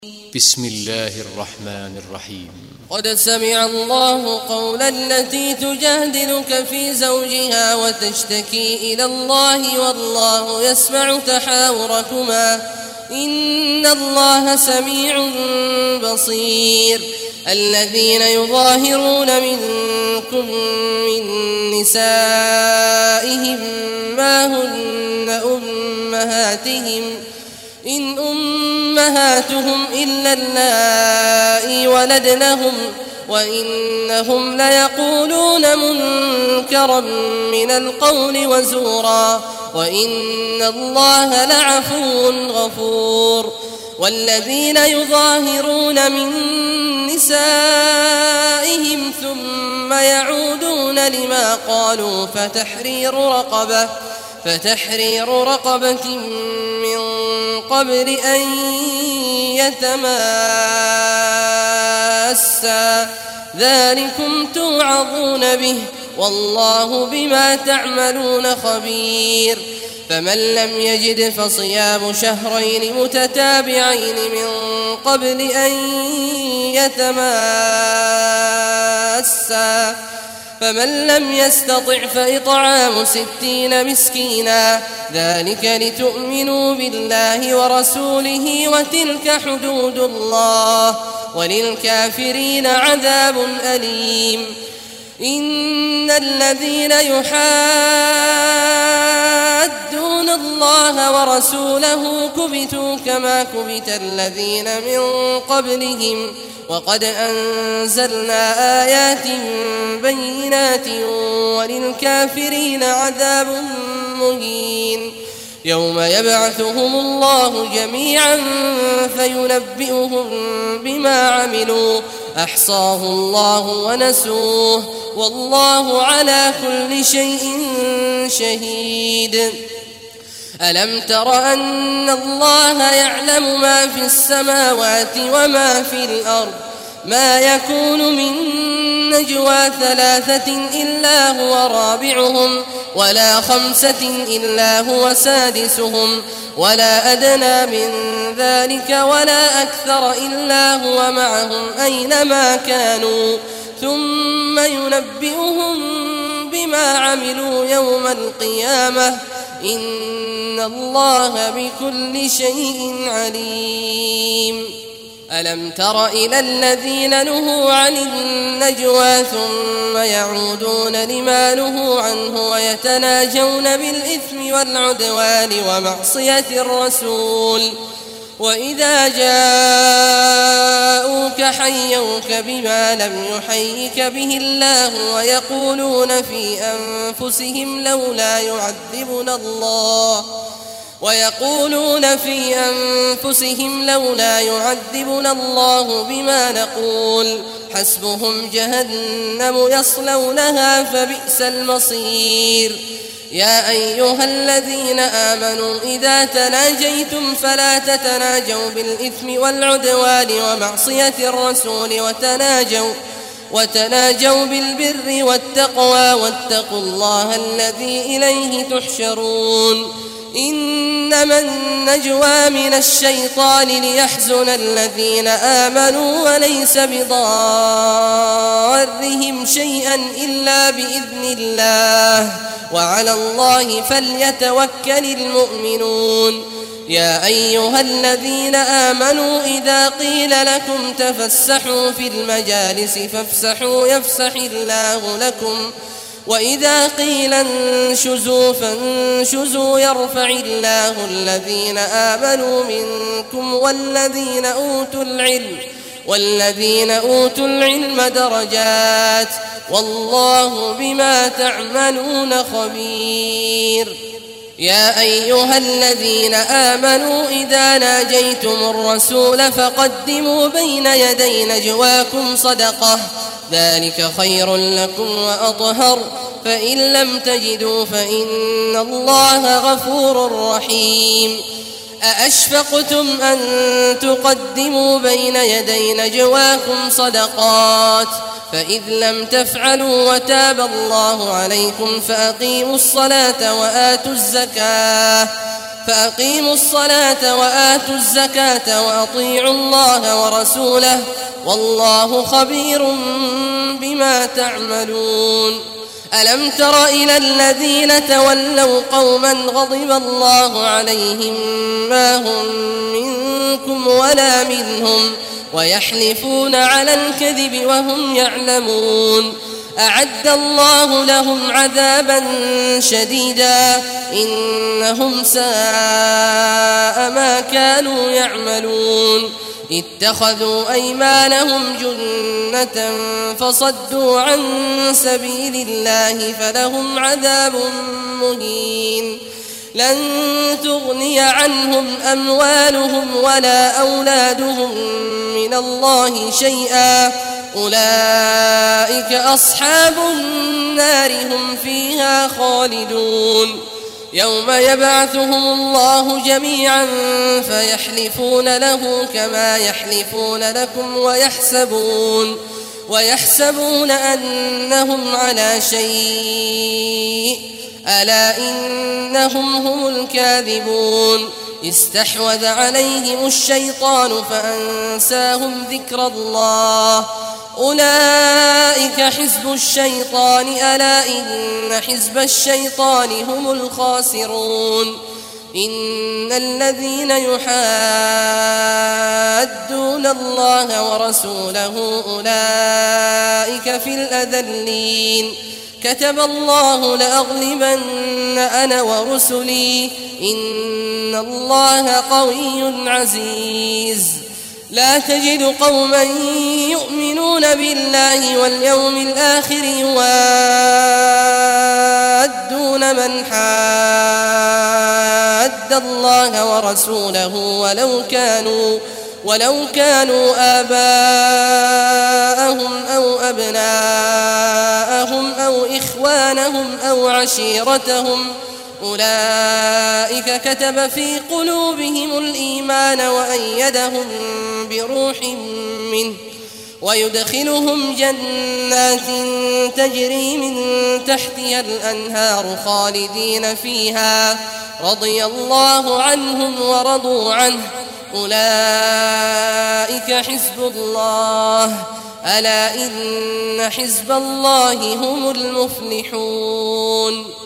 بسم الله الرحمن الرحيم. قد سمع الله قول التي تجادلك في زوجها وتشتكي إلى الله والله يسمع تحاوركما إن الله سميع بصير. الذين يظاهرون منكم من نسائهم ما هن أمهاتهم إن أمهاتهم إلا اللائي ولدنهم وإنهم ليقولون منكرا من القول وزورا وإن الله لعفو غفور. والذين يظاهرون من نسائهم ثم يعودون لما قالوا فتحرير رقبة من قبل أن يتماسا ذلكم توعظون به والله بما تعملون خبير. فمن لم يجد فصيام شهرين متتابعين من قبل أن يتماسا فمن لم يستطع فإطعام 60 مسكينا ذلك لتؤمنوا بالله ورسوله وتلك حدود الله وللكافرين عذاب أليم. إن الذين يحادون الله ورسوله كبتوا كما كبت الذين من قبلهم وقد أنزلنا آيات بينات وللكافرين عذاب مهين. يوم يبعثهم الله جميعا فينبئهم بما عملوا أحصاه الله ونسوه والله على كل شيء شهيد. ألم تر أن الله يعلم ما في السماوات وما في الأرض ما يكون من نجوى 3 إلا هو رابعهم ولا 5 إلا هو سادسهم ولا أدنى من ذلك ولا أكثر إلا هو معهم أينما كانوا ثم ينبئهم بما عملوا يوم القيامة إن الله بكل شيء عليم. ألم تر إلى الذين نهوا عن النجوى ثم يعودون لما نهوا عنه ويتناجون بالإثم والعدوان ومعصية الرسول وإذا جاءوك حيوك بما لم يحيك به الله ويقولون في أنفسهم لولا يعذبنا الله بما نقول حسبهم جهنم يصلونها فبئس المصير. يا أيها الذين آمنوا إذا تناجيتم فلا تتناجوا بالإثم والعدوان ومعصية الرسول وتناجوا بالبر والتقوى واتقوا الله الذي إليه تحشرون. إنما النجوى من الشيطان ليحزن الذين آمنوا وليس بضارهم شيئا إلا بإذن الله وعلى الله فليتوكل المؤمنون. يا أيها الذين آمنوا إذا قيل لكم تفسحوا في المجالس فافسحوا يفسح الله لكم وإذا قيل انشزوا فانشزوا يرفع الله الذين آمنوا منكم والذين أوتوا العلم درجات والله بما تعملون خبير. يا أيها الذين آمنوا إذا ناجيتم الرسول فقدموا بين يدي نجواكم صدقة ذلك خير لكم وأطهر فإن لم تجدوا فإن الله غفور رحيم. أأشفقتم أن تقدموا بين يدي نجواكم صدقات فإذ لم تفعلوا وتاب الله عليكم فأقيموا الصلاة وآتوا الزكاة فأقيموا الصلاة وآتوا الزكاة وأطيعوا الله ورسوله والله خبير بما تعملون. ألم تر إلى الذين تولوا قوما غضب الله عليهم ما هم منكم ولا منهم ويحلفون على الكذب وهم يعلمون أعد الله لهم عذابا شديدا إنهم ساء ما كانوا يعملون. اتخذوا أيمانهم جنة فصدوا عن سبيل الله فلهم عذاب مهين. لن تغني عنهم أموالهم ولا أولادهم من الله شيئا أولئك أصحاب النار هم فيها خالدون. يوم يبعثهم الله جميعا فيحلفون له كما يحلفون لكم ويحسبون أنهم على شيء ألا إنهم هم الكاذبون. استحوذ عليهم الشيطان فأنساهم ذكر الله أولئك حزب الشيطان ألا إن حزب الشيطان هم الخاسرون. إن الذين يحادون الله ورسوله أولئك في الأذلين. كتب الله لأغلبن أنا ورسلي إن الله قوي عزيز. لا تجد قوما يؤمنون بالله واليوم الآخر يوادون من حاد الله ورسوله ولو كانوا آباءهم أو أبناءهم أو إخوانهم أو عشيرتهم أولئك كتب في قلوبهم الإيمان وأيدهم بروح منه ويدخلهم جنات تجري من تحتها الأنهار خالدين فيها رضي الله عنهم ورضوا عنه أولئك حزب الله ألا إن حزب الله هم المفلحون.